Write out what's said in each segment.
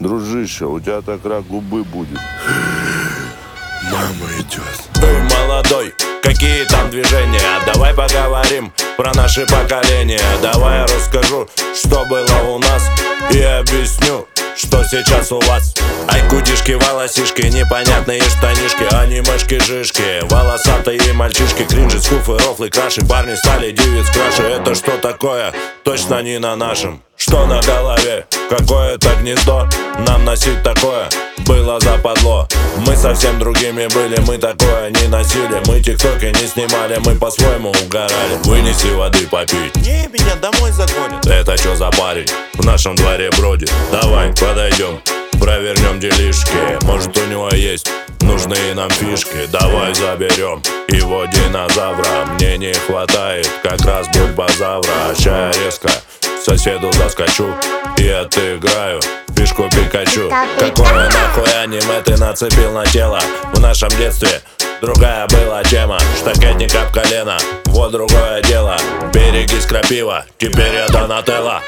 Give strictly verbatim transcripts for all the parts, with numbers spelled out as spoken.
Дружище, у тебя так рак губы будет. Мама идет. Эй, молодой, какие там движения? Давай поговорим про наши поколения. Давай я расскажу, что было у нас, и объясню, что сейчас у вас. Айкудишки, волосишки, непонятные штанишки, анимешки-жишки, волосатые мальчишки, кринжи, скуфы, рофлы, краши. Парни стали девиц краше. Это что такое? Точно не на нашем. Что на голове? Какое-то гнездо. Нам носить такое было западло. Мы совсем другими были, мы такое не носили. Мы тиктоки не снимали, мы по-своему угорали. Вынеси воды попить. Не, меня домой загонят. Это что за парень? В нашем дворе бродит. Давай подойдем, провернем делишки. Может, у него есть нужные нам фишки. Давай заберем его динозавра. Мне не хватает как раз бульбазавра. Ща я резко соседу заскочу и отыграю фишку Пикачу. Какое нахуй аниме ты нацепил на тело? В нашем детстве другая была тема. Штакетник об колено, вот другое дело. Берегись, крапива, теперь я Донателло.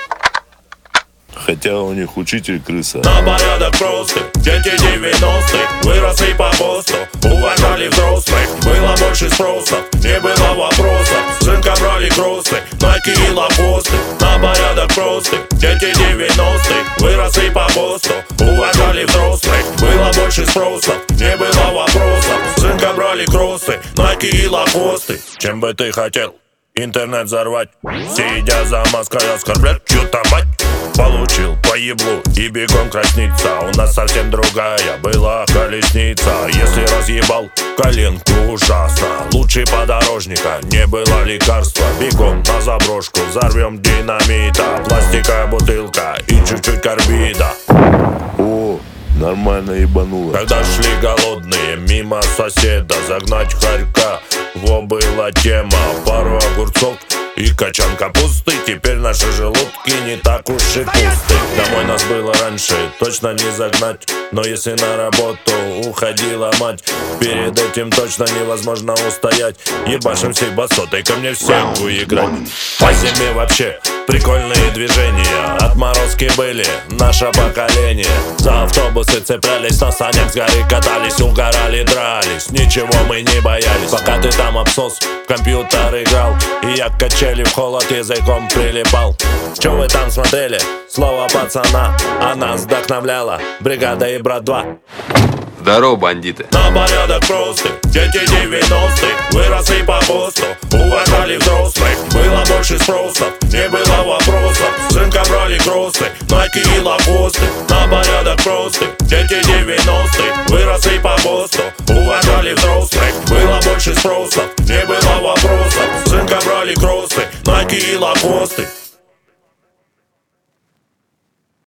Хотя у них учитель крыса. На порядок просто, дети девяностых выросли по посту, уважали взрослых, было больше спроса, не было вопросов. Сынка брали кроссы, найки и лапосты. На порядок просто, дети девяностых выросли по посту, уважали взрослых, было больше спроса, не было вопросов. Сынка брали кроссы, найки и лапосты. Чем бы ты хотел интернет взорвать, сидя за маской оскорблять чью-то мать? Получил по еблу и бегом краснится. У нас совсем другая была колесница. Если разъебал коленку ужасно, лучше подорожника не было лекарства. Бегом на заброшку, взорвем динамита. Пластиковая бутылка и чуть-чуть карбида. О, нормально ебануло. Когда шли голодные мимо соседа, загнать хорька, во была тема. Пару огурцов и качан капусты. Теперь наши желудки не так уж и пусты. Домой нас было раньше точно не загнать, но если на работу уходила мать, перед этим точно невозможно устоять. Ебашим всей басотой, ко мне в сетку играть. По зиме вообще прикольные движения. Отморозки были наше поколение. За автобусы цеплялись, на санях с горы катались, угорали, дрались. Ничего мы не боялись. Пока ты там обсос в компьютер играл, и я к качели в холод языком прилипал. Че вы там смотрели? Слово пацана, а нас вдохновляла бригада и брат два. Здорово, бандиты. На порядок просто, дети девяностых выросли по посту, уважали взрослых, было больше спросов, не было вопросов. Сынка брали кроссы, найки и лапосты. На порядок просто, дети девяностых выросли по посту, уважали взрослых, было больше спросов, не было вопросов. Сынка брали кроссы, найки и лапосты.